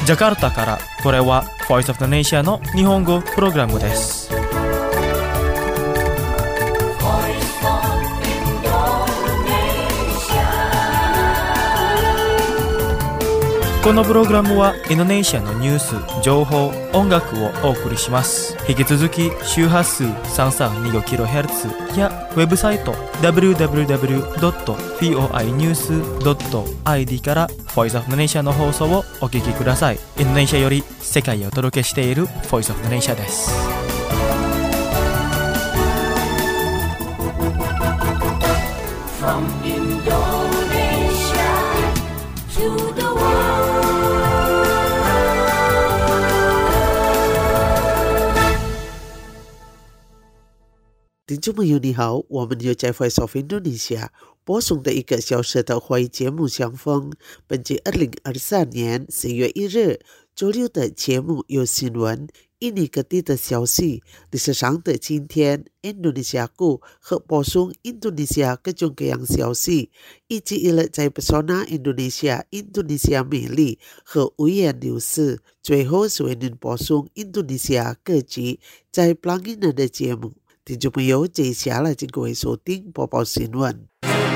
ジャカルタからこれは Voice of the Nation の日本語プログラムです。このプログラムはインドネシアのニュース、情報、音楽をお送りします。引き続き周波数 332kHz やウェブサイト www.voinews.id から Voice of the Nation の放送をお聞きください。インドネシアより世界へお届けしている Voice of the Nation です。 From Indonesia to the world. 听众朋友你好，我们又在 Voice of Indonesia 播送的1个小时的华语节目相逢。本节2023年4月1日周六的节目有新闻、印尼各地的消息、历史上的今天、印度尼西亚股和播送印度尼西亚各种各样消息，以及一日在 Pesona Indonesia、印度尼西亚美丽和五眼流失。最后是为您播送印度尼西亚各级在 Pelangi 的节目。听众朋友，接下来请各位收听播报新闻。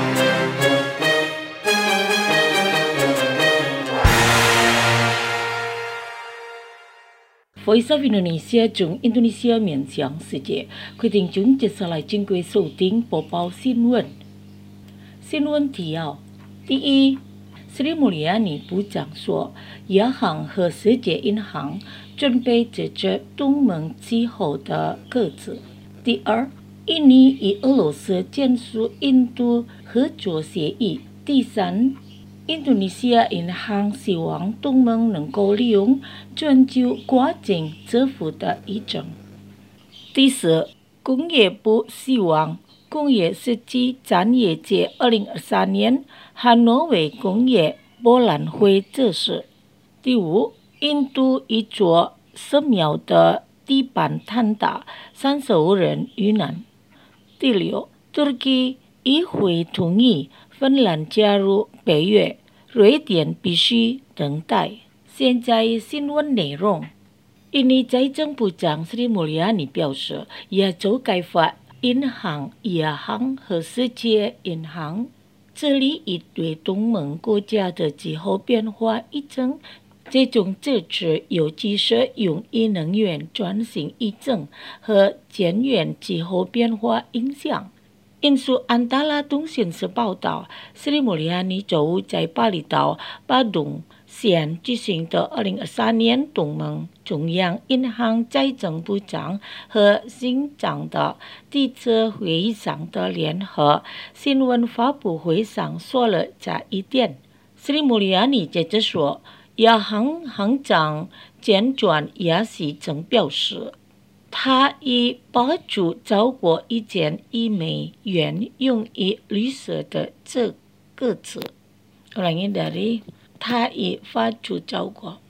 Voice of Indonesia 从印度尼西亚面向世界，规定中接下来请各位收听播报新闻。新闻提要：第一， Sri Mulyani 部长说，亚行和世界银行准备解决东盟气候的各自。第二， 印尼与俄罗斯签署印度合作协议。第三， 印度尼西亚银行希望东盟能够利用全球跨境支付的议程。第四， 工业部希望工业设计产业节2023年汉诺威工业博览会这事。第五， 印度一座寺庙的地板坍塌，35人遇难。第六， 土耳其议会同意芬兰加入北约，瑞典必须等待。现在新闻内容。印尼财政部长 Sri Mulyani 表示，亚洲开发银行、亚行和世界银行致力于对东盟国家的气候变化议程。这种支持尤其是用于能源转型议程和减缓气候变化影响。印度安达拉通讯社报道， Sri Mulyani 周五在巴厘岛巴东县举行的2023年东盟中央银行财政部长和行长的第一次会议上的联合新闻发布会上说了这一点。 Sri Mulyani 接着说，亚行行长简转亚西曾表示，他已把出超过1000亿美元用于绿色的这个词。Ulangi dari 他已发出超过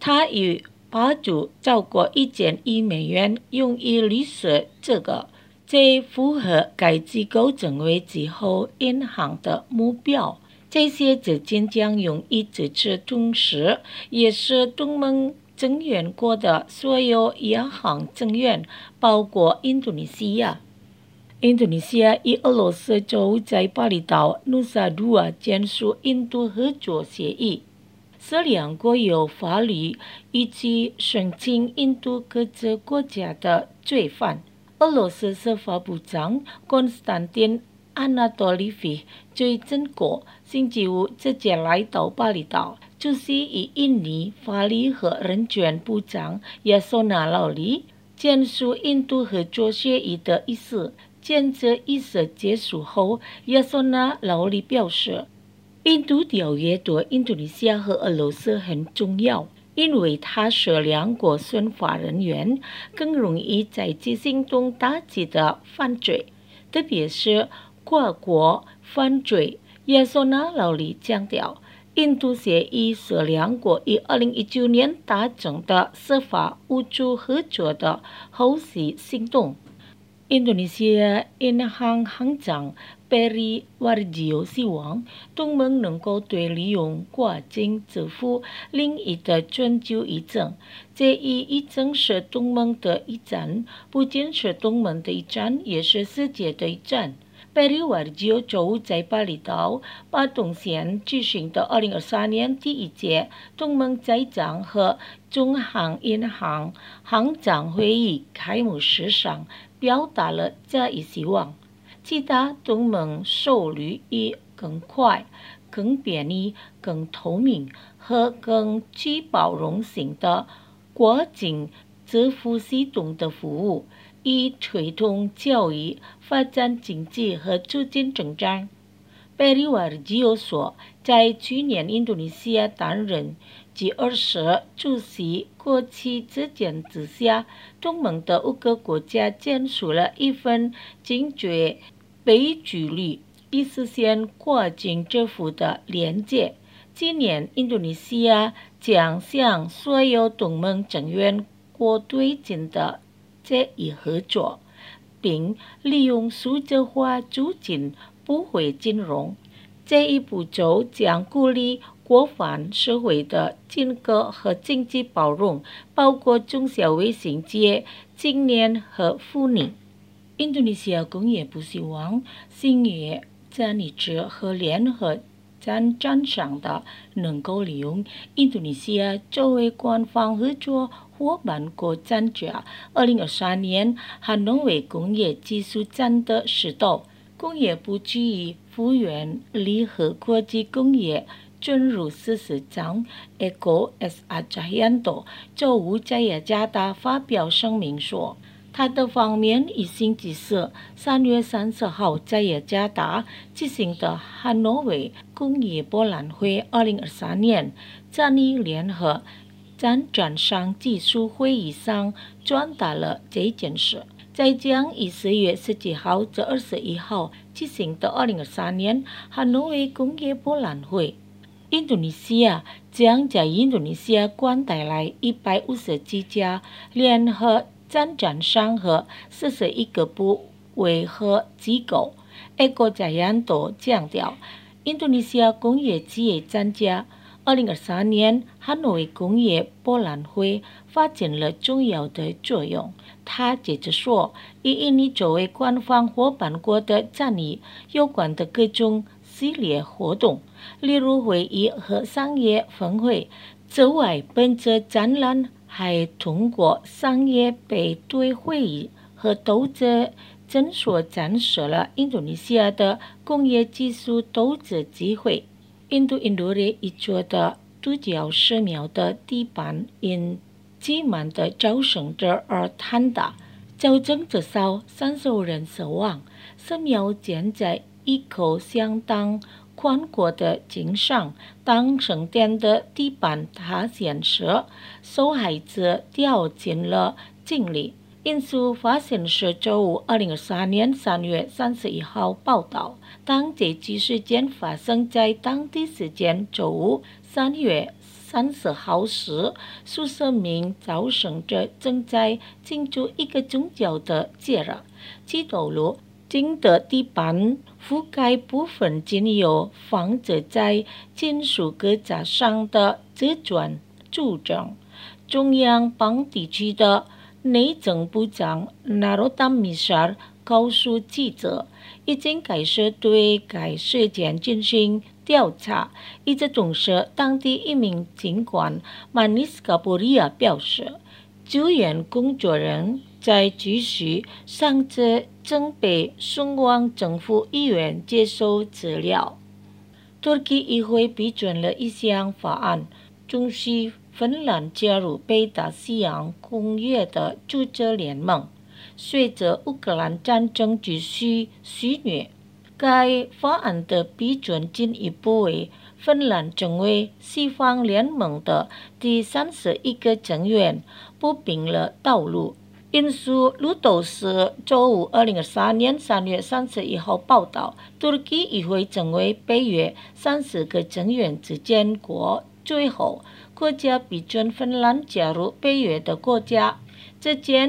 1000亿美元用于绿色这个，这符合该机构成为气候银行的目标。这些资金将用于支持，同时也是东盟成员国的所有亚行成员，包括印度尼西亚。印度尼西亚与俄罗斯周在巴厘岛努萨杜瓦签署印度合作协议，这两国有法律以及申请印度各自国家的罪犯。俄罗斯司法部长 Konstantin Anatolievich 最正国星期五直接来到巴厘岛，出席与印尼法律和人权部长 Yasona Lawli 签署印度合作协议的意思。签字仪式结束后， Yasona Lawli 表示，印度条约对印度尼西亚和俄罗斯很重要，因为它是两国司法人员更容易在执行中打击的犯罪，特别是跨国犯罪。Yasona Lawli 强调，印度协议是两国于2019年达成的司法互助合作的后续行动。印度尼西亚银行行长 Periwarjio 希望东盟能够对利用跨境支付领域的全球议程。这一议程是东盟的一战，不仅是东盟的一战，也是世界的一战。Periwarjio 周在巴厘岛巴东县举行的2023年第一届东盟财长和中航银行行长会议开幕式上表达了这一希望。其他东盟受理以更快、更便利、更透明和更具包容性的跨境支付系统的服务，以推动教育、发展经济和促进成长。Periwarjio 说，在去年印度尼西亚担任G20主席国旗之间之下，东盟的5个国家签署了一份坚决被举例，以实现跨境支付的连接。今年，印度尼西亚将向所有东盟成员国推进的这一合作，并利用数字化促进普惠金融。这一步骤将鼓励国防社会的建构和经济包容，包括中小微型企业、青年和妇女。印度尼西亚工业部希望兴业战役者和联合战商的能够利用印度尼西亚作为官方合作伙伴国参加2023年汉诺威工业技术展的指导。工业部基于复原联合国际工业准入事实上 Eko S. Ajayanto 周五在雅加达发表声明说，他的方面已经指示3月30号在雅加达举行的汉诺威工业博览会2023年战役联合战商技术会议上传达了这件事。在将于4月17号至21号举行的2023年汉诺威工业博览会，印度尼西亚将在印度尼西亚馆带来157家联合战商和41个部委和机构。Eko Jayanto 强调，印度尼西亚工业企业参加2023年汉诺威工业博览会发展了重要的作用。他接着说，以印尼作为官方伙伴国的战役有关的各种系列活动，例如会议和商业峰会。此外，本次展览还通过商业配对会议和投资诊所展示了印度尼西亚的工业技术投资机会。印度人一座的独角寺庙的地板因挤满的招生者而坍塌，造成至少30人死亡。寺庙建在一口相当宽阔的井上，当圣殿的地板塌陷时，受害者掉进了井里。因素发生是周五2023年3月31号报道。当这起事件发生在当地时间周五3月30号时，数十名朝圣者正在庆祝一个宗教的节日。基督徒井的地板覆盖部分仅有放置在金属疙瘩上的瓷砖组成。中央邦地区的内政部长 Narottam Mishra 告诉记者，已经开始对该事件进行调查。与此同时，当地一名警官 Manis Kapuria 表示，救援工作人在继续伤者正被送往政府医院接受治疗。土耳其议会批准了一项法案，准许芬兰加入北大西洋公约的组织联盟。随着乌克兰战争继续肆虐，该法案的批准进一步为芬兰成为西方联盟的第31个成员铺平了道路。因素路透社周五2023年3月31号报道，土耳其议会成为北约30个成员之间最后国家批准芬兰加入北约的国家。这件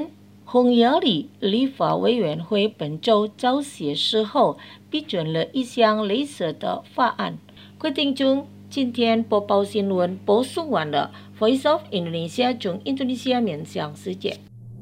匈牙利立法委员会本周早些时候批准了一项类似的法案。各位听众，今天播报新闻播送完了。Voice of Indonesia 从印度尼西亚面向世界。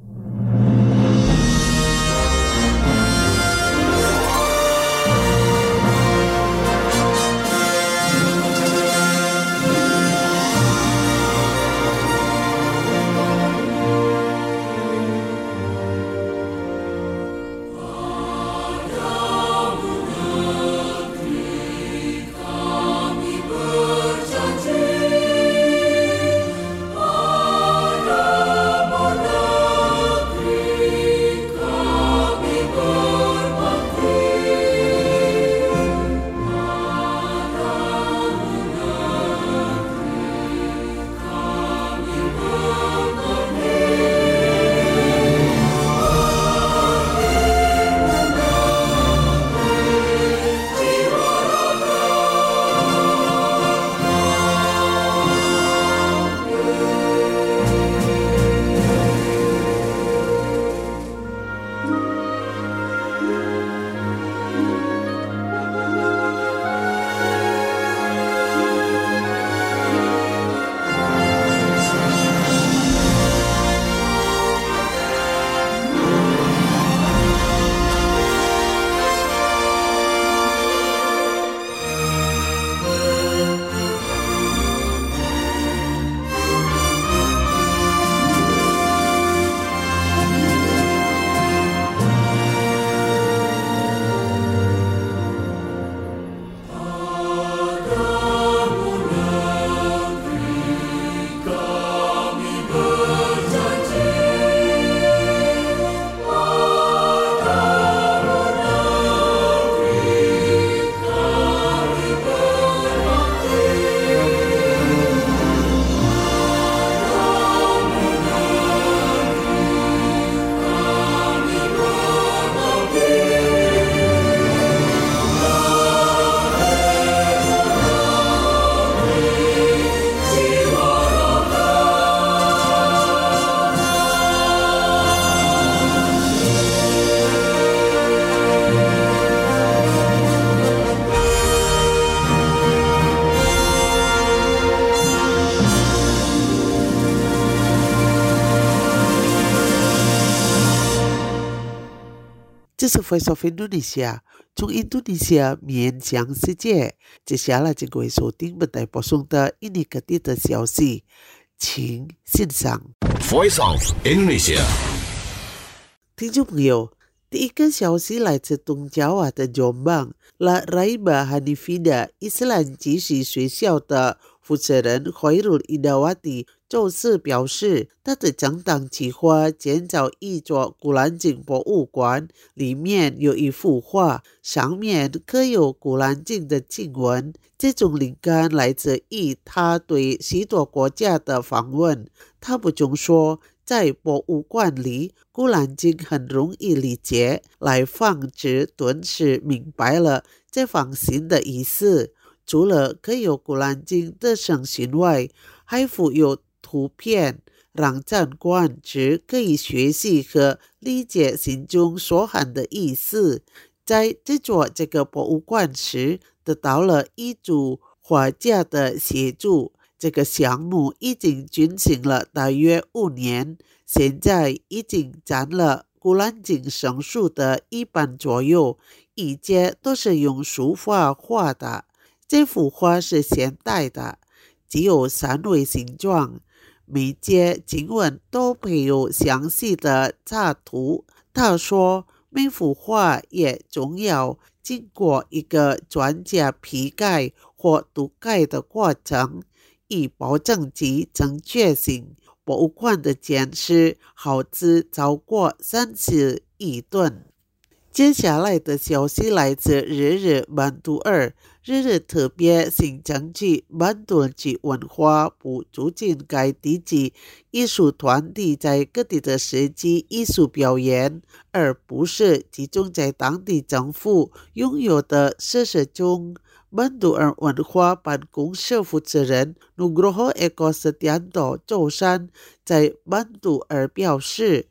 这是 Voice of Indonesia 从印度尼西亚面向世界。接下来请各位收听本台播送的印尼各地的消息，请欣赏。 Voice of Indonesia。 听众朋友，第一个消息来自东Jawa的Jombang La Raiba Hanifida 伊斯兰集系学校的负责人 Khairul Indawati 周四表示，他的政党计划建造一座古兰经博物馆，里面有一幅画，上面刻有古兰经的经文。这种灵感来自于他对许多国家的访问。他补充说，在博物馆里，古兰经很容易理解，来访者顿时明白了这封信的意思。除了刻有古兰经的圣经外，还附有图片，让参观者可以学习和理解信中所含的意思。在制作这个博物馆时，得到了一组画家的协助。这个项目已经进行了大约5年，现在已经占了古兰经圣书的一半左右，一切都是用书法画的。这幅画是现代的，只有3维形状，每节经文都配有详细的插图。他说，每幅画也总要经过一个专家批改或读改的过程，以保证其正确性。博物馆的建设耗资超过30亿吨。接下来的消息来自日日曼都尔。日日特别行政区曼都尔区文化部促进该地区艺术团体在各地的设计艺术表演，而不是集中在当地政府拥有的设施中。曼都尔文化办公室负责人 Nugroho Eko Setianto 周三在曼都尔表示，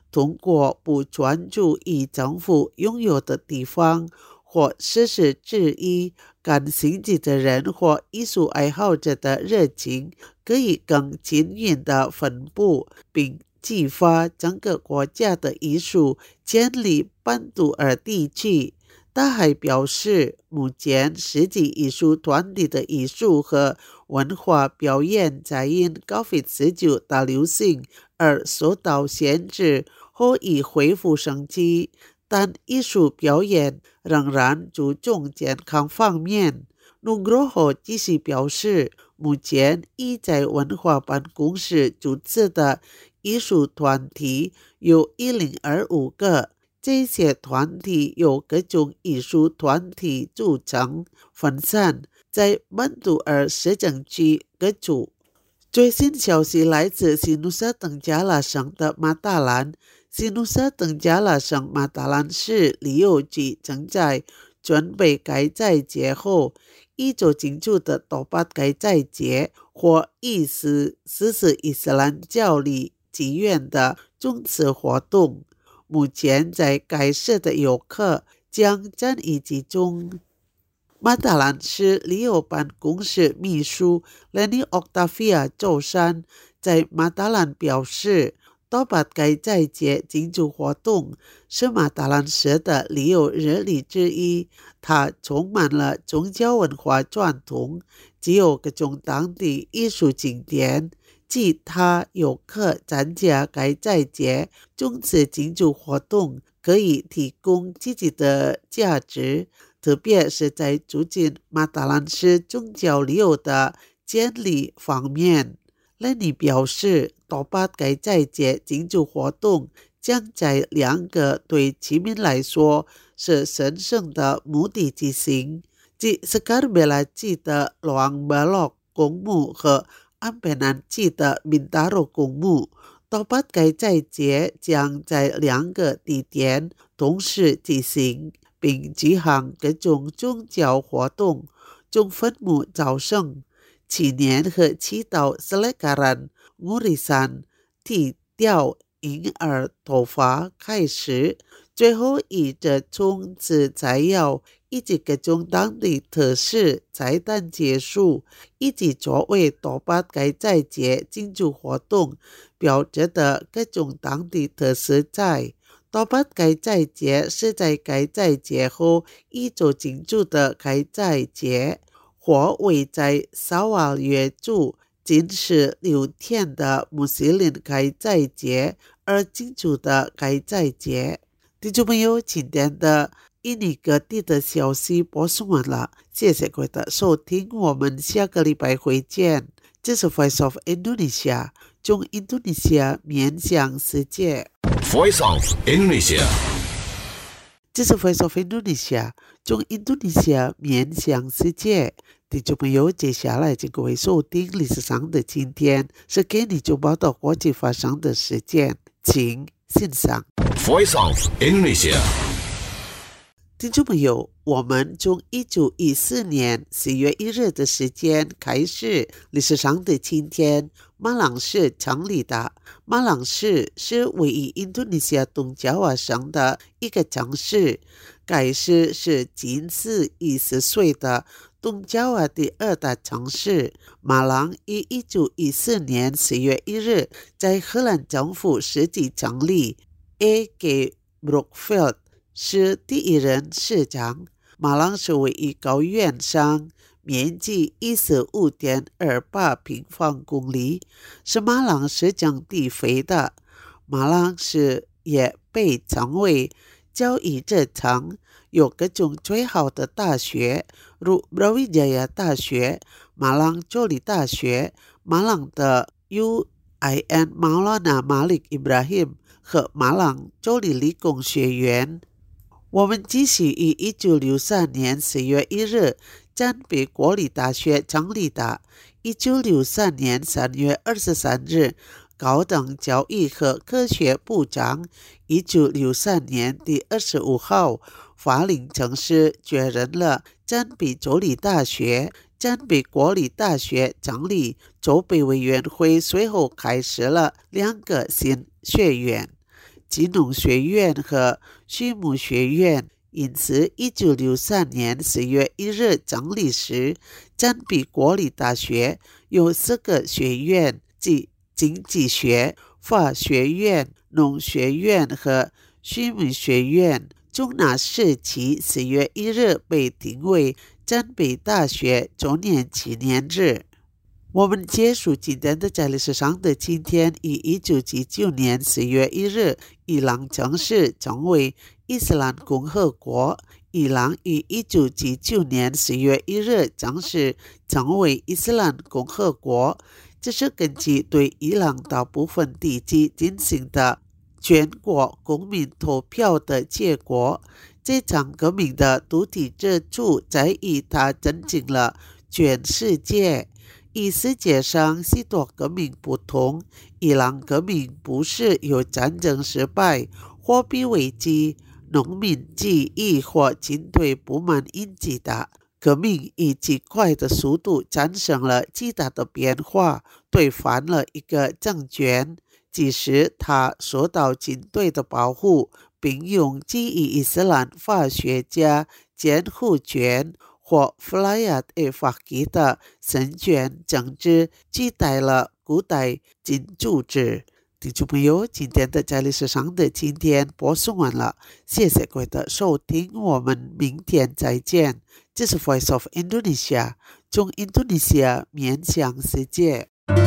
通过不专注于政府拥有的地方或实施质疑感兴趣的人或艺术爱好者的热情，可以更均匀地分布并激发整个国家的艺术建立班杜尔地区。他还表示，目前实际艺术团体的艺术和文化表演在因 COVID-19 大流行而受到限制或已恢复生机，但艺术表演仍然注重健康方面。Nugroho 继续表示，目前已在文化办公室主持的艺术团体有1025个，这些团体由各种艺术团体组成，分散在班杜尔市政区各处。最新消息来自西努沙登加拉省的马达兰。西努沙登加拉省马达兰市旅游局正在准备该斋节后一周庆祝的多巴该斋节或意思是伊斯兰教里祈愿的宗祠活动。目前在该市的游客将占于其中。马达兰市旅游办公室秘书 Lenny Octavia 周三在马达兰表示，多巴该斋节庆祝活动是马达兰市的旅游热力之一，它充满了宗教文化传统，既有各种当地艺术景点，其他游客参加该斋节宗祠庆祝活动可以提供积极的价值，特别是在促进马达兰市宗教旅游的建立方面。Lenny 表示，多巴该斋节庆祝活动将在2个对居民来说是神圣的目的进行，即斯卡尔贝拉季的罗昂巴洛公墓和安贝南季的敏达罗公墓。多巴该斋节将在2个地点同时进行，并举行各种宗教活动，从坟墓朝圣、祈年和祈祷斯莱卡兰、乌里山、剃掉婴儿头发开始，最后以这种植材料以及各种当地特色彩蛋结束，以及作为多巴该斋节庆祝活动标志的各种当地特色菜。多巴该斋节是在该斋节后一周庆祝的该斋节，或为在沙瓦约族仅是6天的穆斯林该斋节而庆祝的该斋节。听众朋友，今天的印尼各地的消息播送完了，谢谢各位的收听，我们下个礼拜会见。这是 Voice of Indonesia， 从印度尼西亚面向世界。 Voice of Indonesia， 这是 Voice of Indonesia， 从印度尼西亚面向世界。听众朋友，接下来请各位收听历史上的今天，是给你就报道国际发生的事件，请欣赏。 Voice of Indonesia， 听众朋友，我们从1914年4月1日的时间开始，历史上的今天，马朗市成立的。马朗市是位于印度尼西亚东爪哇省的一个城市，该市是仅40岁的东爪哇第2大城市。马朗于1914年4月1日在荷兰政府实际成立 A.K. Brookfield 是第一任市长。马朗是位于高原上，面积 15.28 平方公里，是马朗市政地肥的。马朗市也被称为教育之城，有各种最好的大学，如 Brawijaya 大学、马朗州立大学、马朗的 UIN Maulana Malik Ibrahim 和马朗州立理工学院。我们继续于1963年4月1日暂被国立大学成立的。1963年3月23日，高等教育和科学部长1963年第25号法令正式确认了暂被州立大学、暂被国立大学成立筹备委员会，随后开设了2个新学院。 吉农学院和畜牧学院。因此1963年10月1日成立时，占比国立大学有4个学院，即经济学、法学院、农学院和畜牧学院。中纳世期10月1日被定为占北大学周年纪念日。我们结束今天的在历史上的今天，以1979年10月1日，伊朗正式成为伊斯兰共和国。伊朗于1979年10月1日正式成为伊斯兰共和国，这是根据对伊朗大部分地区进行的全国公民投票的结果。这场革命的独特之处在于它震惊了全世界。与世界上许多革命不同，伊朗革命不是由战争失败、货币危机、农民起义或军队不满引起的。革命以极快的速度产生了巨大的变化，推翻了一个政权，即使他受到军队的保护，并用基于伊斯兰法学家监护权或弗莱亚的法基的神权政治取代了古代君主制。听众朋友，今天的在历史上的今天播送完了，谢谢各位的收听，我们明天再见。这是 Voice of Indonesia， 从印度尼西亚面向世界。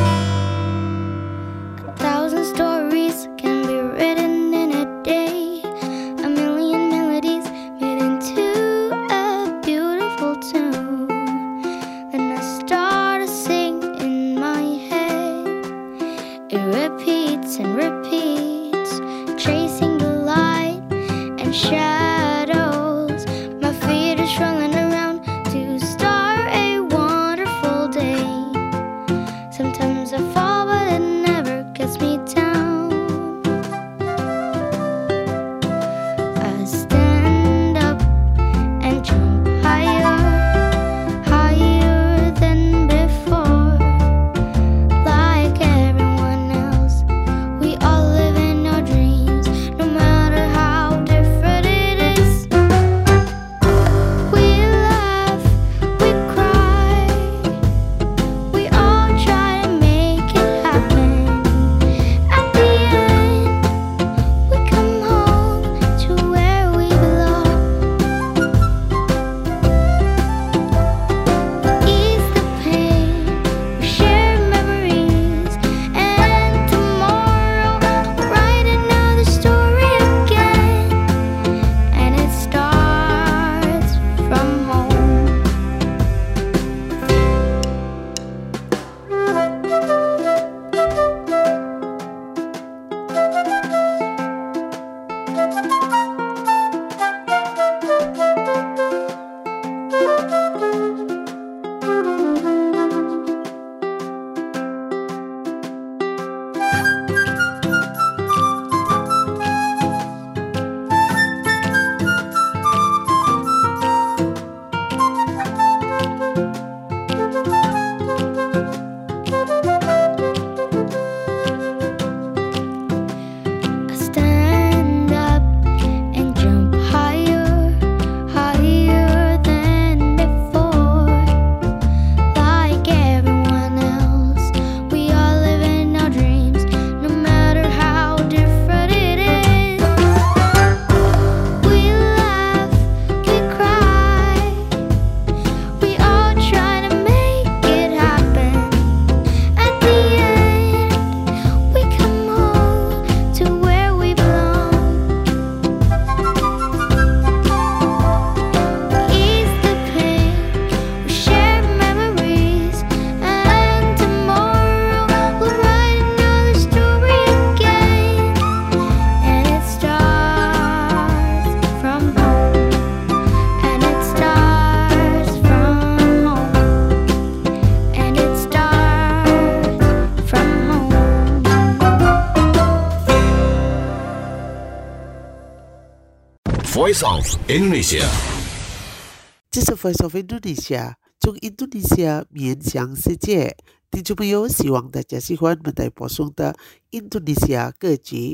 Voice of Indonesia， 这是 Voice of Indonesia， 从印度尼西亚面向世界。听众朋友，希望大家喜欢我们播送的印度尼西亚歌曲。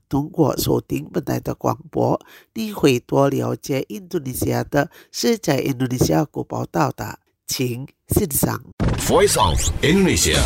通过收听本台的广播，你会多了解印度尼西亚的是在印度尼西亚国报道的，请欣赏。 Voice of Indonesia。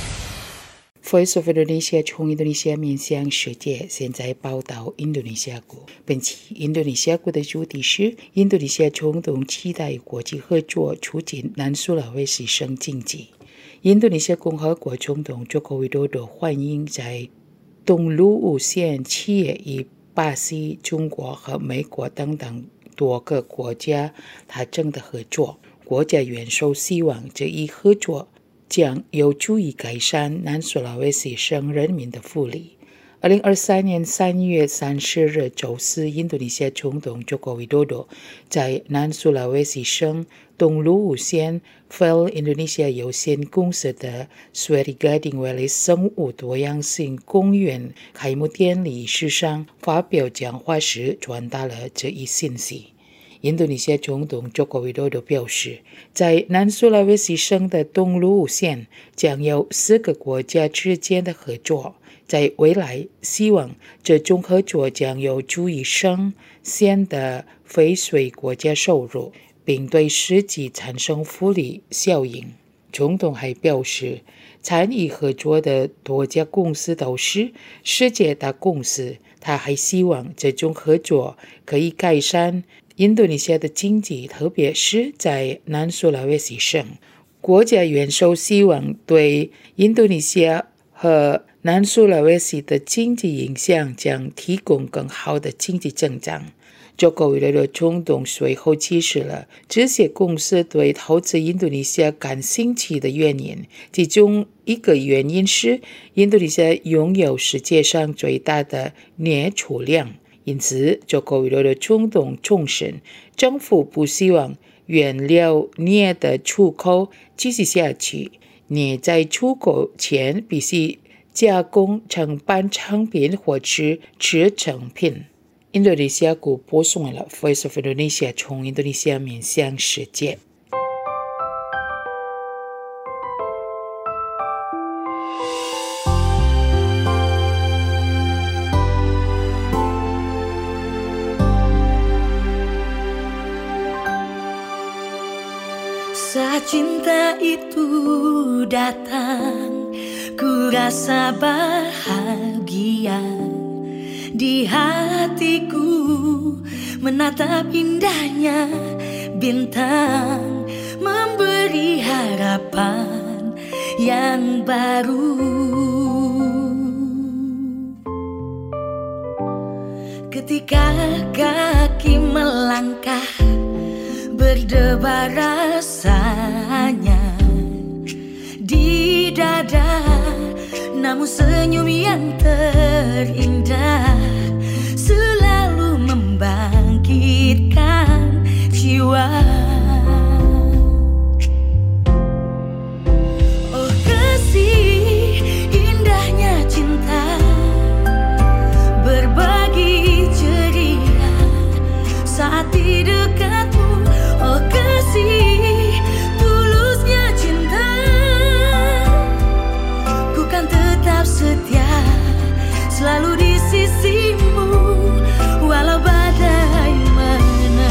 Voice of Indonesia 从印度尼西亚面向世界，现在报道印度尼西亚国。本期印度尼西亚国的主题是印度尼西亚总统期待国际合作促进南苏拉威西省经济。印度尼西亚共和国总统Joko Widodo欢迎在东陆五线企业与巴西、中国和美国等等多个国家达成的合作。国家元首希望这一合作将有助于改善南苏拉威西省人民的福利。2023年3月30日周四，印度尼西亚总统Joko Widodo在南苏拉威西省东陆五县 Vel Indonesia 有限公司的 Swery Gading Wallace 生物多样性公园开幕典礼上发表讲话时传达了这一信息。印度尼西亚总统Joko Widodo表示，在南苏拉威西省的东陆五县将有4个国家之间的合作，在未来希望这种合作将有助于省县的非税国家收入，并对实际产生福利效应。总统还表示，参与合作的多家公司都是世界大公司，他还希望这种合作可以改善印度尼西亚的经济，特别是在南苏拉威西省。国家元首希望对印度尼西亚和南苏拉威西的经济影响将提供更好的经济增长。Joko Widodo总统随后解释了这些公司对投资印度尼西亚感兴趣的原因，其中一个原因是印度尼西亚拥有世界上最大的镍储量。因此 Joko Widodo 总统重申，政府不希望原料镍的出口继续下去，镍在出口前必须加工成半成品或是制成品。印度尼西亚国播送了 Voice of Indonesia 从印度尼西亚面向世界。 Saat cinta itu datang, ku rasa bahagia di hatiku, menatap indahnya bintang, memberi harapan yang baru. Ketika kaki melangkah, berdebar rasanya di dada, namun senyum yang terindah selalu membangkitkan jiwa. Oh kasih, indahnya cinta, berbagi ceria saat di dekatmu. Oh kasih, tulusnya cinta, ku kan tetap setia, selalu di sisimu, walau badai menerpa.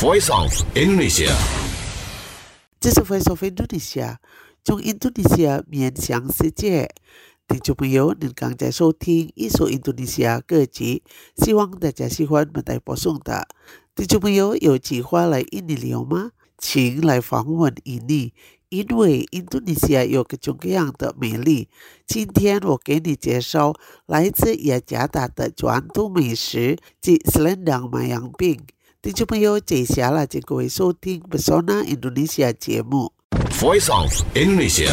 Voice of Indonesia。 这是 Voice of Indonesia， 从印度尼西亚面向世界。听众朋友，您刚才收听一首印度尼西亚歌曲，希望大家喜欢本台播送的。听众朋友有计划来印尼旅游吗？请来访问印尼，因为印度尼西亚有各种各样的美丽。今天我给你介绍来自雅加达的传统美食及 Selendang Mayang Pink。听众朋友，接下来请各位收听 Pesona Indonesia 节目。 Voice of Indonesia。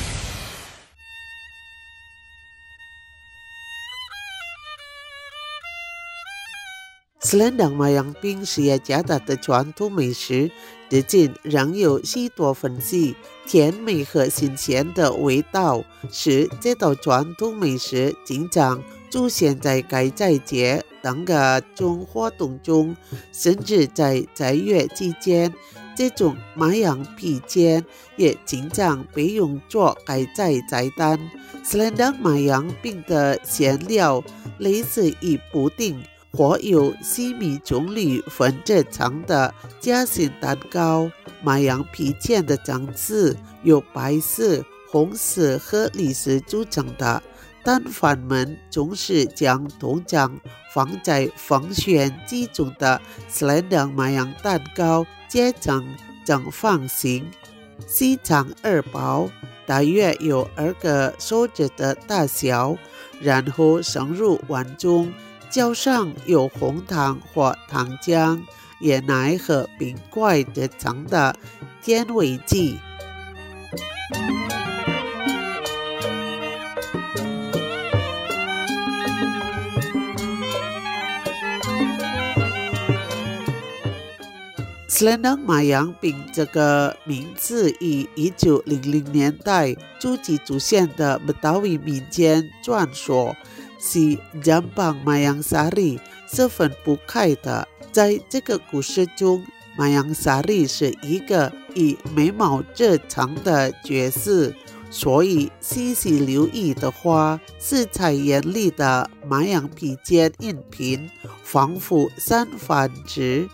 Selendang Mayang Pink 是雅加达的传统美食，至今仍有许多分析甜美和新鲜的味道，使这道传统美食经常出现在该斋节等各种活动中，甚至在斋月期间，这种麻羊皮煎也经常被用作该斋菜单。Selendang Mayang Pink 的馅料类似于布丁或有细米种类分着长的夹心蛋糕。麻羊皮煎的层次由白色、红色和绿色组成的，摊贩们总是将通常放在风旋机中的 Selendang Mayang 蛋糕切成正方形，细长而薄，大约有2个手指的大小，然后盛入碗中，浇上有红糖或糖浆、椰奶和冰块制成的甜味剂。Selendang Mayang Pink 这个名字以1900年代初期出现的Betawi民间传说是 Jampang Mayang Sari 十分不开的。在这个故事中， Mayang Sari 是一个以眉毛制成的角色，所以细细留意的话，色彩艳丽的麻羊皮煎饮品仿佛散发着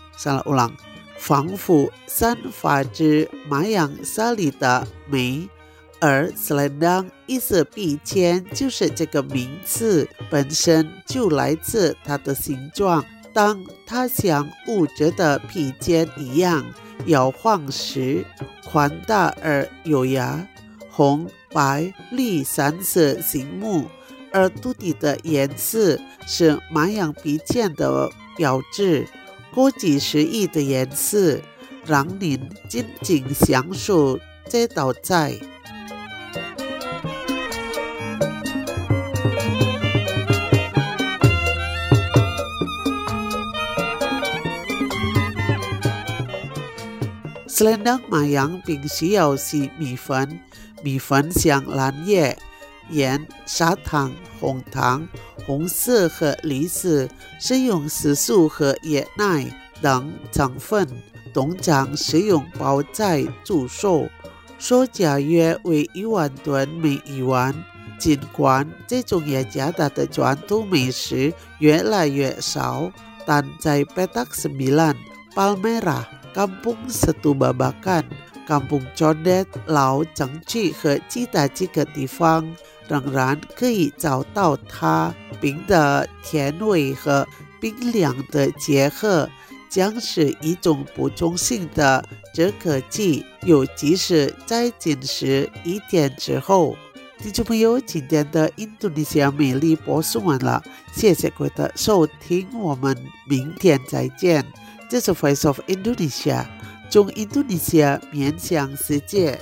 麻羊沙里的美，而 Selendang 意思皮煎就是这个名词本身就来自它的形状。当它像物质的皮煎一样摇晃时，宽大而优雅，红、白、绿3色醒目，而土地的颜色是麻羊皮煎的标志。过几十亿的颜色，让您尽情享受这道菜。Selendang Mayang Pink 需要是米粉，米粉像蓝叶、盐、砂糖、红糖、红色和绿色，是用色素和椰奶等成分，通常是用包在煮熟，售价约为1万吨每1碗。尽管这种雅加达的传统美食越来越少，但在 Petak 9、Palmerah、Kampung Setubabakan、Kampung Condet、老城区和其他几个地方，仍然可以找到它冰的甜味和冰凉的结合，将是一种补充性的止渴剂，尤其是在进食1天之后。听众朋友，今天的印度尼西亚美丽播送完了，谢谢各位的收听，我们明天再见。这是 Voice of Indonesia， 从印度尼西亚面向世界。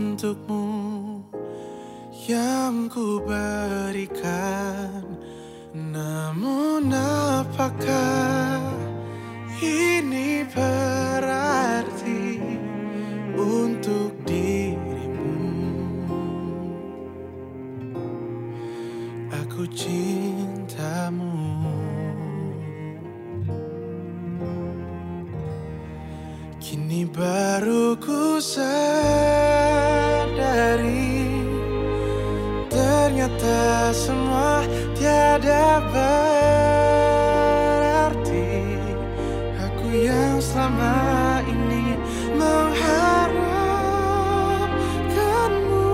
untukmu yang ku berikan. Namun apakah ini berarti untuk dirimu? Aku cintamu. Kini baru ku sadari, ternyata semua tiada berarti. Aku yang selama ini mengharapkanmu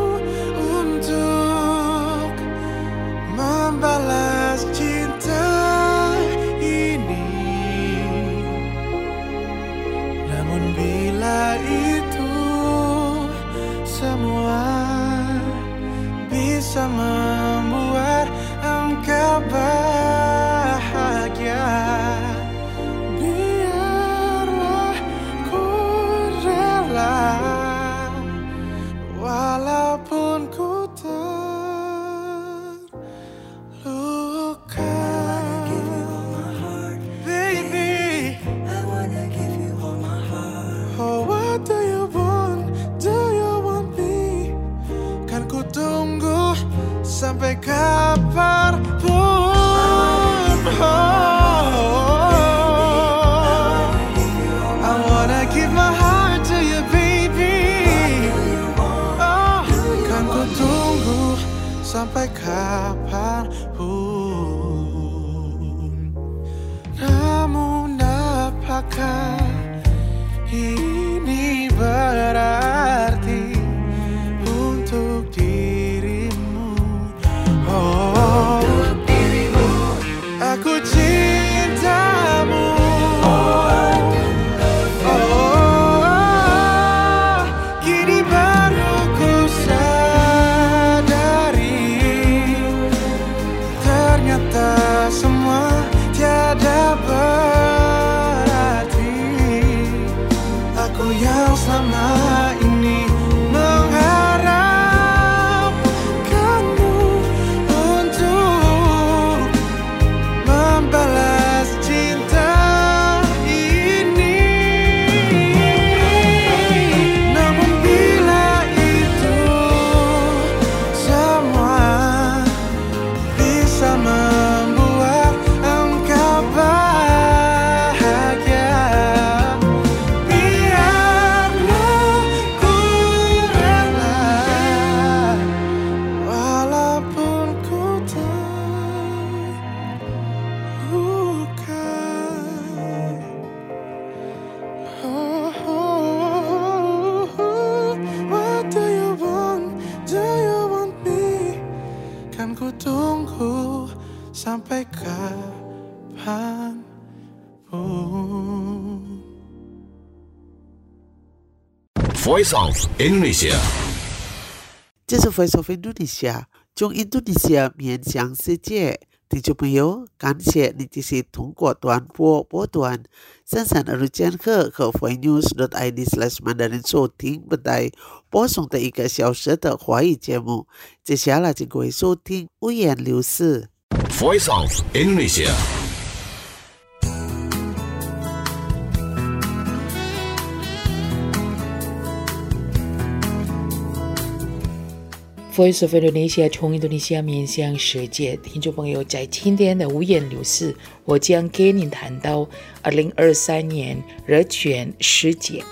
untuk membalas cinta ini. Namun bila itu semua bisa membuat engkau bahagia, biarlah ku rela, walaupun ku terluka. Baby, I wanna give you all my heart. Oh, what do you want? Do you want me? Kan ku tunggu sampai kapanpun. I wanna give my heart to you, baby. Oh, kan ku tunggu sampai kapanpun. Namun apakah ini berarti untuk dirimu? Oh, aku cintamu. Oh, kini baru ku sadari, ternyata semua tiada berarti. Aku yang selama ini mengharapkanmu untuk membalas cinta ini. Namun bila itu semua bisa membuat engkau bahagia, biarlah ku rela, walaupun ku terluka. What do you want? Do you want me? Kan ku tunggu sampai kapanpun. Voice of Indonesia. 这是 Voice of Indonesia， 从印度尼西亚面向世界。听众朋友，感谢你继续通过短波波段生产日间课和 voinews.id/mandarin 收听本台播送的1个小时的华语节目。接下来请各位收听五言六事。 Voice of Indonesia. Voice of Indonesia 从印度尼西亚面向世界，听众朋友，在今天的五言六事，我将给您谈到2023年人权世界。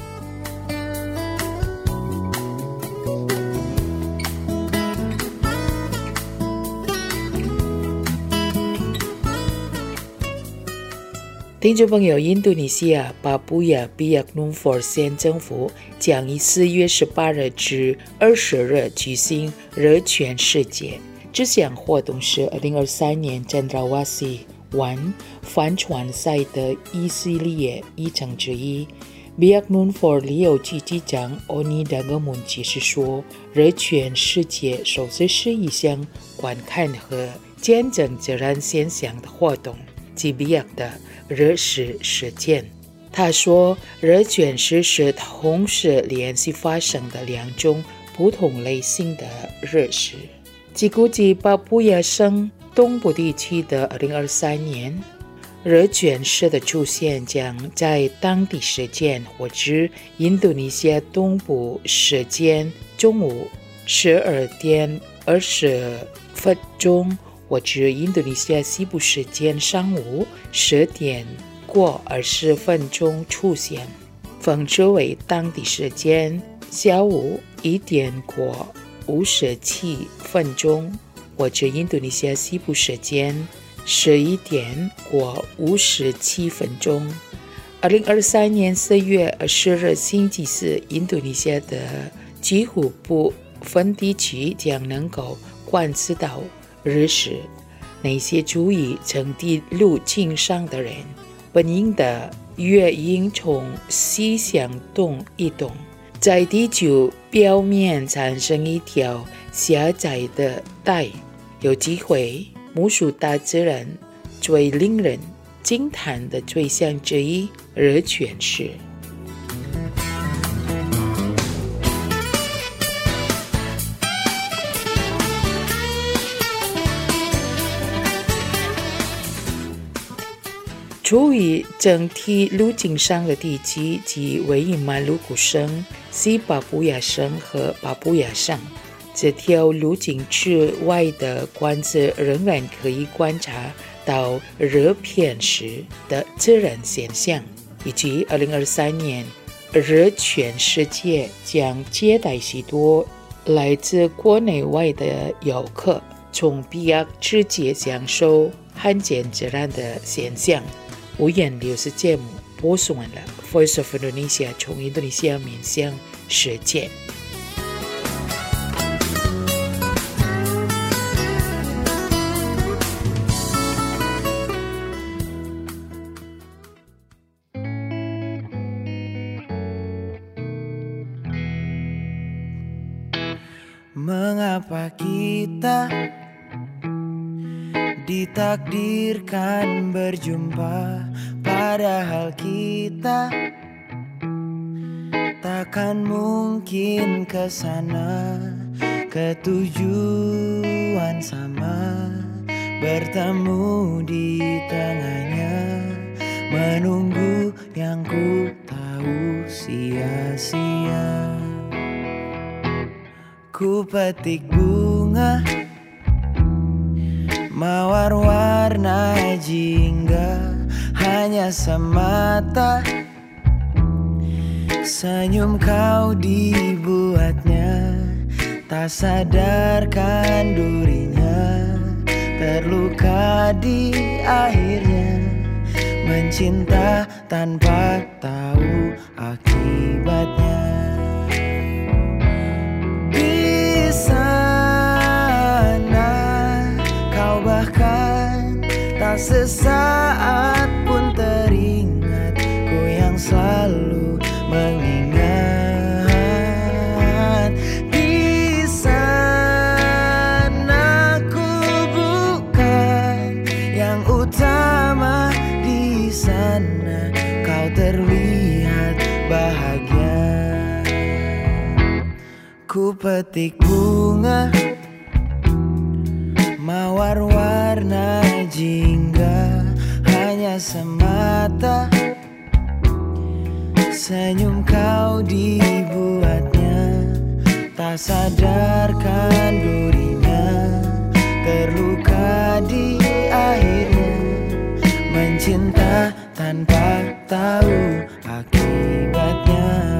听众朋友，印度尼西亚巴布亚比亚努佛县政府将于4月18日至20日举行人权世界。这项活动是2023年Cendrawasih One 帆船赛的以色列议程之一。Biak Numfor 旅游局局长 Oni Dagamun 解释说，人权世界首次是一项观看和见证自然现象的活动，即 Biak 的热事事件。 他说，热卷石是同时连续发生的两种不同类型的热石。据估计，巴布亚省东部地区的2023年，热卷石的出现将在当地时间或者印度尼西亚东部时间中午12点20分或者印度尼西亚西部时间上午10点过20分钟出现，分别为当地时间下午1点过57分钟或者印度尼西亚西部时间11点过57分钟。2023年4月20日星期四，印度尼西亚的几乎部分地区将能够观测到日食。那些注意整地路径上的人，本应的月影从西向东移动，在地球表面产生一条狭窄的带，有机会目睹大自然最令人惊叹的最象之一——热卷石。处于整体路径上的地区即位于马鲁库省、西巴布亚省和巴布亚省。这条路径之外的观测仍然可以观察到热片石的自然现象，以及2023年热全世界将接待许多来自国内外的游客，从比较直接享受罕见自然的现象。五眼流是节目播送完了 Voice of Indonesia 从印度尼西亚面向世界。 Mengapa kita ditakdirkan berjumpa, padahal kita takkan mungkin ke sana, ke tujuan sama, bertemu di tengahnya, menunggu yang ku tahu sia-sia. Ku petik bunga mawar warna jingga, hanya semata senyum kau dibuatnya, tak sadarkan durinya, terluka di akhirnya, mencinta tanpa tahu akibatnya. Di sana kau bahkan tak sesaat pun teringat, ku yang selalu mengingat. Di sana ku bukan yang utama, di sana kau terlihat bahagia. Ku petik bunga mawar warna jingga, hanya semata senyum kau dibuatnya, tak sadarkan durinya, terluka di akhirnya, mencinta tanpa tahu akibatnya.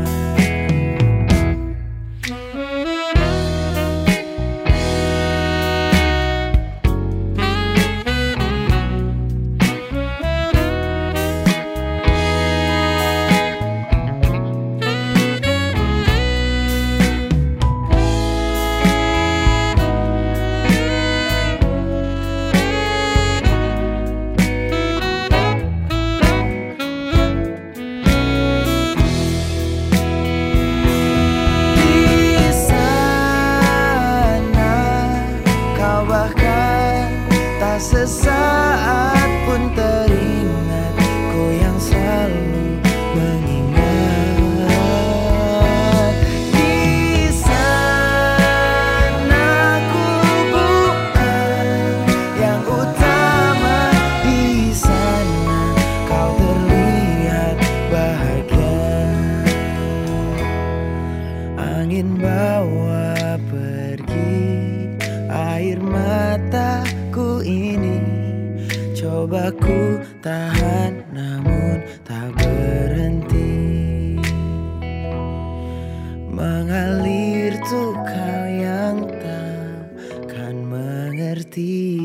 Aku tahan namun tak berhenti, mengalir tuh kau yang takkan mengerti.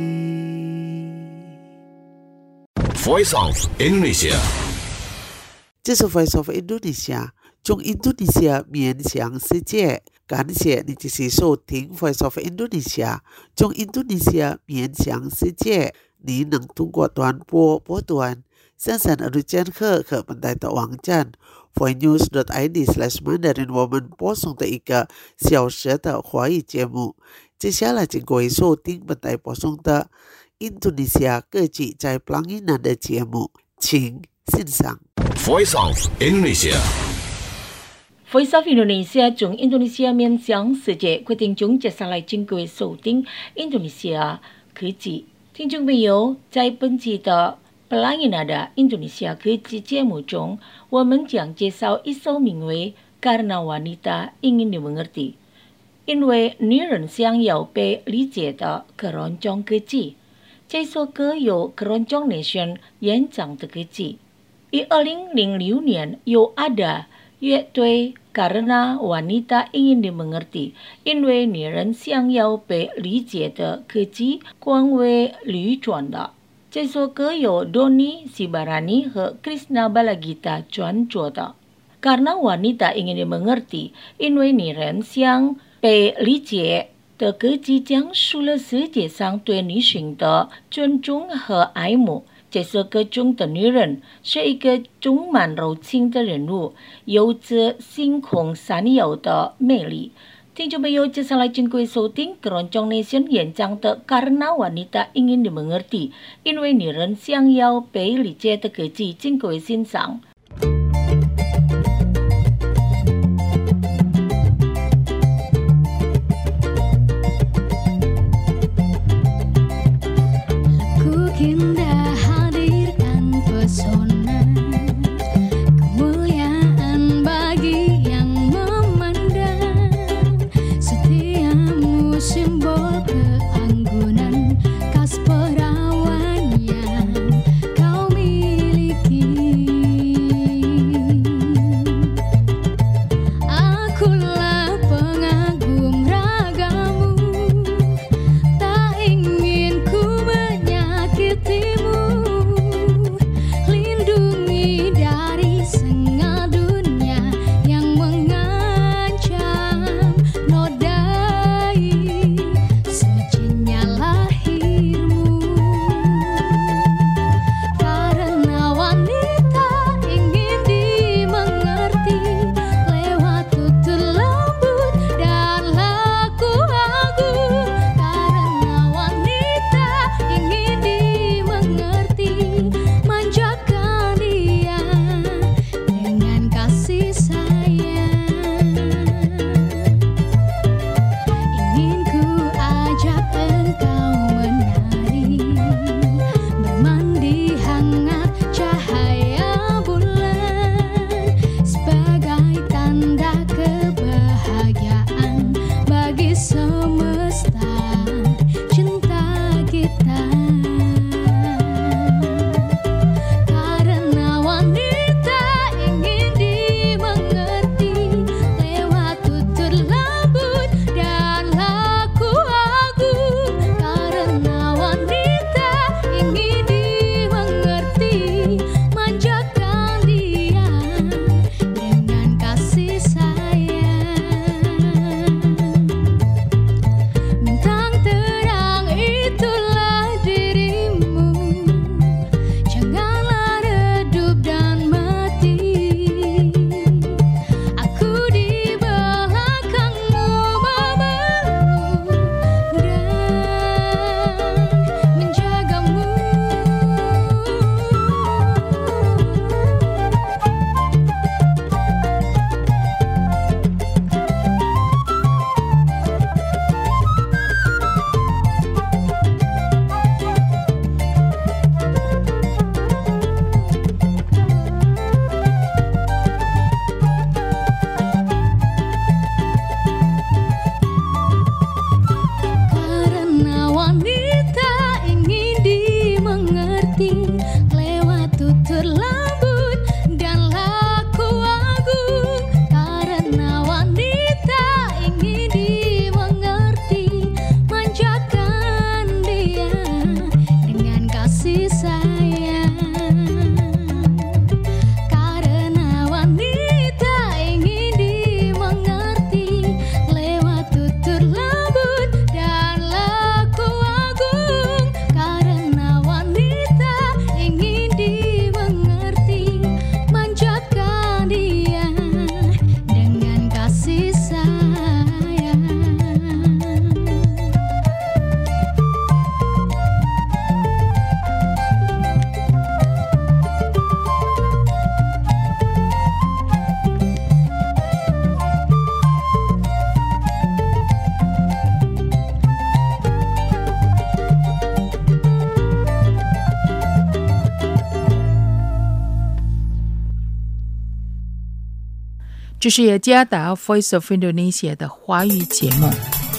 Voice of Indonesia. 这是 Voice of Indonesia， 从印度尼西亚面向世界。感谢你继续收听 Voice of Indonesia， 从印度尼西亚面向世界。你能通过短波波段上山而见客和本台的网站 voinews.id/Mandarin， 我们播送的一个小时的华语节目。接下来请各位收听本台播送的印度尼西亚各地在 Pelanginan 的节目，请欣赏。 Voice of Indonesia。 Voice of Indonesia 从印度尼西亚面向世界，决定从接下来请各位收听印度尼西亚科技。听众朋友，在本期的 Pelanginan 的印度尼西亚科技节目中，我们将介绍一首名为《Karena Wanita Ingin Dimengerti》，因为女人想要被理解的keroncong歌剧。这首歌由Keroncong Nation 演唱的歌剧。2006年又 ada 乐队 Karena Wanita Ingin Dimengerti， 因为女人想要被理解的歌剧广为流传的。这首歌由 Doni Sibarani 和 Krishna Balagita 创作的。Karena Wanita Ingin Dimengerti， 因为女人想被理解的歌剧讲述了世界上对女性的尊重和爱慕。这首歌中的女人是一个充满柔情的人物，有着星空闪耀的魅力。听众朋友，接下来请各位收听 Keroncong Nation 演唱的 Karena Wanita Ingin Dimengerti， 因为女人想要被理解的歌剧，请各位欣赏。 这是雅加达 Voice of Indonesia 的华语节目。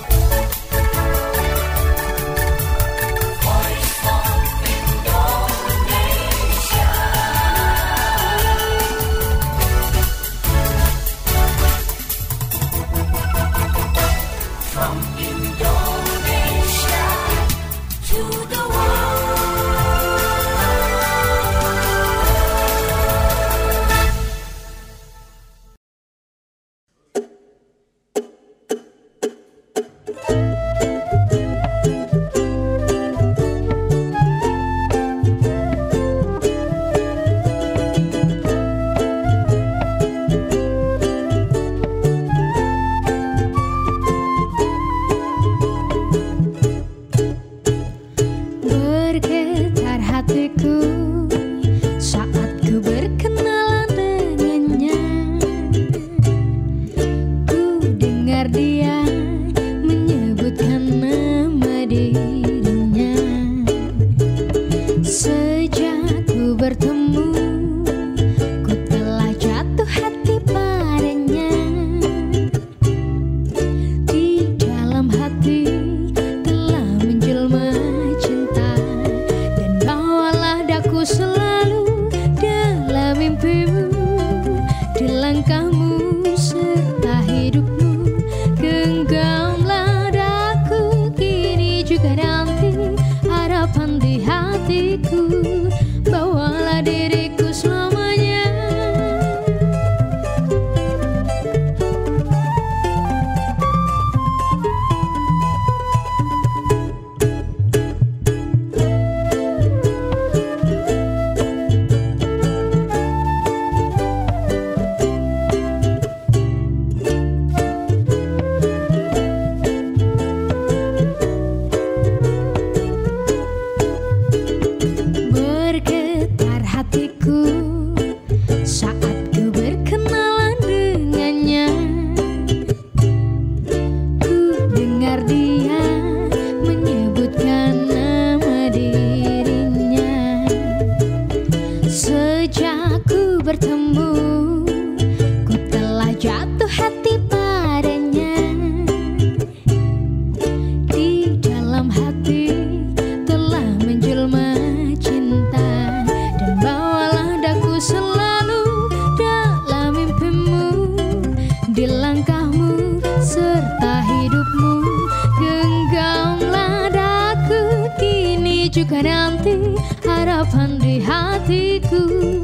juga nanti harapan di hatiku.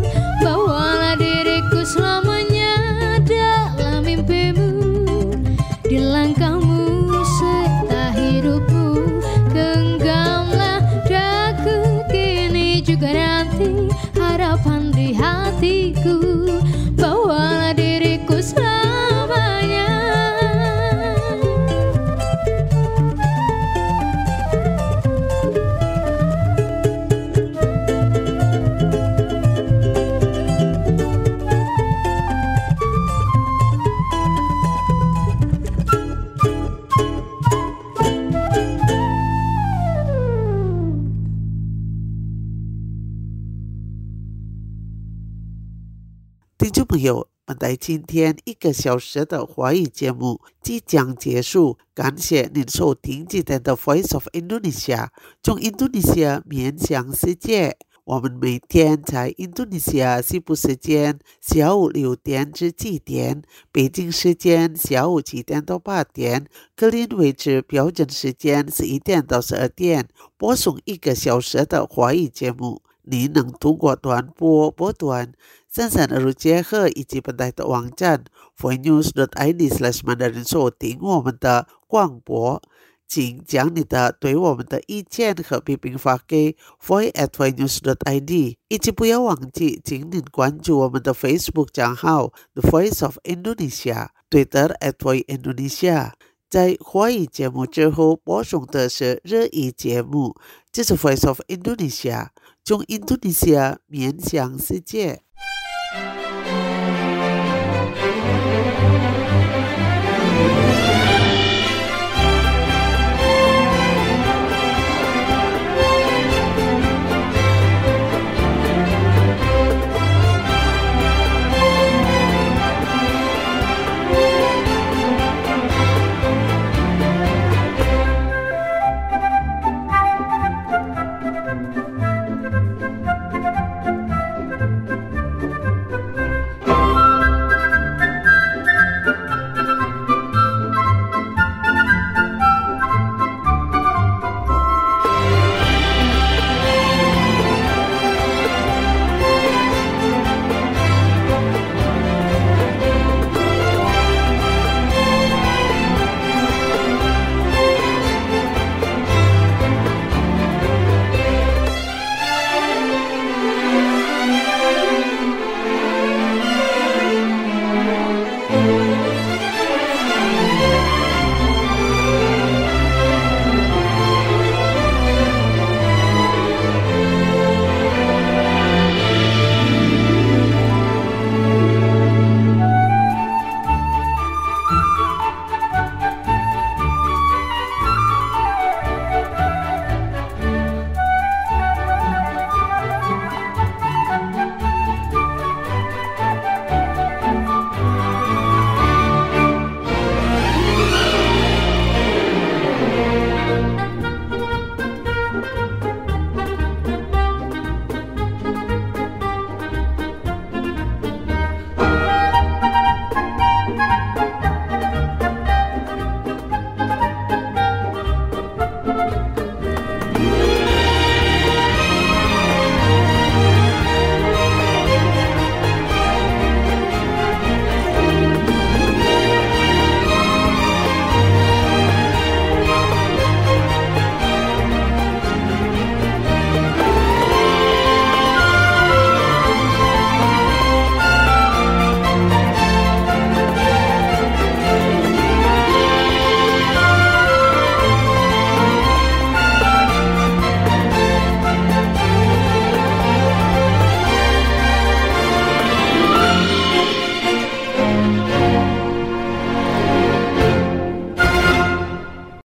Bawalah diriku selamanya dalam mimpimu, di langkahmu serta hidupmu. Genggamlah daku kini juga nanti harapan di hatiku. Bawalah diriku selamanya. 听众朋友，本台今天1个小时的华语节目即将结束，感谢您收听今天的 Voice of Indonesia， 从印度尼西亚面向世界。我们每天在印度尼西亚西部时间下午6点至7点，北京时间下午7点到8点，格林威治标准时间11点到12点，播送1个小时的华语节目。你能通过短波波段、生产耳结合以及本台的网站 voinews.id/mandarin 收听我们的广播。请将你的对我们的意见和批评发给 voice@voinews.id， 以及不要忘记请您关注我们的 Facebook 账号 The Voice of Indonesia、Twitter @voiceindonesia。在华语节目之后播送的是日语节目，这是 Voice of Indonesia， 从印度尼西亚面向世界。